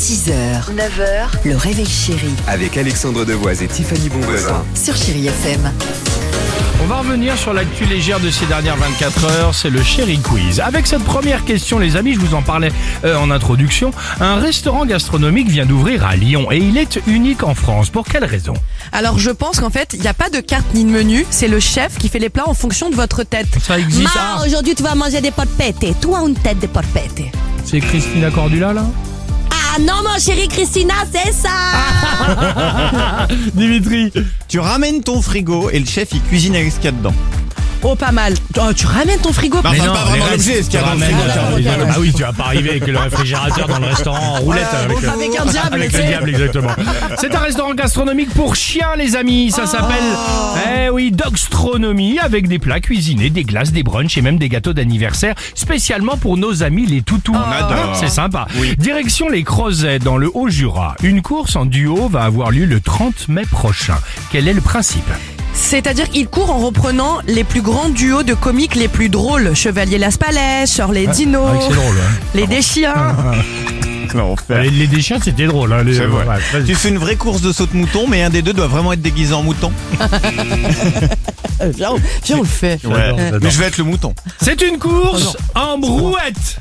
6h, 9h, le réveil chéri Avec Alexandre Devoise et Tiffany Bonvoisin. sur Chéri FM. On va revenir sur l'actu légère de ces dernières 24 heures, c'est le Chéri Quiz. Avec cette première question, les amis, je vous en parlais en introduction, un restaurant gastronomique vient d'ouvrir à Lyon et il est unique en France. Pour quelle raison ? Alors je pense qu'en fait, il n'y a pas de carte ni de menu, c'est le chef qui fait les plats en fonction de votre tête. Ça existe. Ma, aujourd'hui tu vas manger des polpettes. Toi, une tête de polpettes. C'est Christina Cordula là ? Ah non, mon chéri Christina, c'est ça. Dimitri. Tu ramènes ton frigo et le chef il cuisine avec ce qu'il y a dedans. Oh, pas mal. Oh, tu ramènes ton frigo. Bah, enfin, pas vraiment l'objet, ce qu'il y a dans le frigo. Ah oui, tu vas pas arriver avec le réfrigérateur dans le restaurant en roulette avec un diable, avec tu le sais. diable, exactement. C'est un restaurant gastronomique pour chiens, les amis. Ça s'appelle, Dogstronomie, avec des plats cuisinés, des glaces, des brunchs et même des gâteaux d'anniversaire, spécialement pour nos amis les toutous. adore. C'est sympa. Oui. Direction les Creusets, dans le Haut-Jura. Une course en duo va avoir lieu le 30 mai prochain. Quel est le principe ? C'est-à-dire qu'il court en reprenant les plus grands duos de comiques les plus drôles. Chevalier Las Palais, Shirley Dino, C'est drôle, hein. les Déchiens. L'enfer. Les déchets, c'était drôle. Hein, C'est vrai. ouais, vas-y. Tu fais une vraie course de saut de mouton, mais un des deux doit vraiment être déguisé en mouton. Viens, on le fait. J'adore. Mais je vais être le mouton. C'est une course en brouette.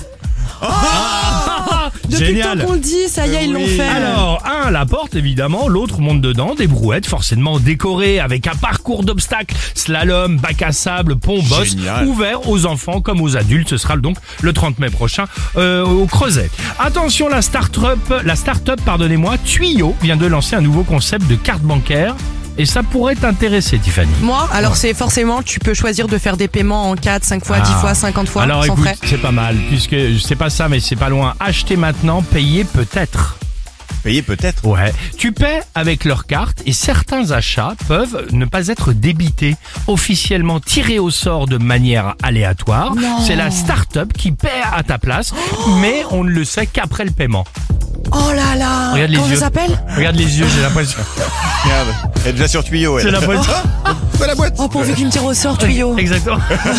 Depuis le temps Génial. qu'on le dit, ça y est, ils l'ont fait. Alors, un la porte évidemment, l'autre monte dedans, des brouettes forcément décorées avec un parcours d'obstacles, slalom, bac à sable, pont, bosse, Génial. ouvert aux enfants comme aux adultes. Ce sera donc le 30 mai prochain au Creuset. Attention, la start-up, Tuyau vient de lancer un nouveau concept de carte bancaire et ça pourrait t'intéresser, Tiffany. Moi, alors c'est forcément, tu peux choisir de faire des paiements en 4, 5 fois, 10 fois, 50 fois, Alors sans écoute, frais. c'est pas mal, puisque c'est pas ça, mais c'est pas loin. Acheter maintenant, payer peut-être. Payé peut-être. Ouais. Tu paies avec leur carte et certains achats peuvent ne pas être débités, officiellement tirés au sort de manière aléatoire. C'est la start-up qui paie à ta place, mais on ne le sait qu'après le paiement. Oh là là. Regarde les Comment yeux. ça s'appelle? Regarde les yeux, j'ai l'impression. Regarde, elle est déjà sur tuyau. C'est Elle. l'impression. C'est la boîte. Oh, pourvu qu'il me tire au sort, tuyau. Exactement.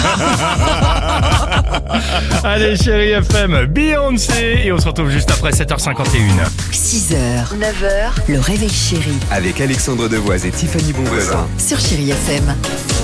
Allez, Chéri FM, Beyoncé, et on se retrouve juste après 7h51. 6h, 9h, le réveil chéri Avec Alexandre Devoise et Tiffany Bonvoisin. sur Chéri FM.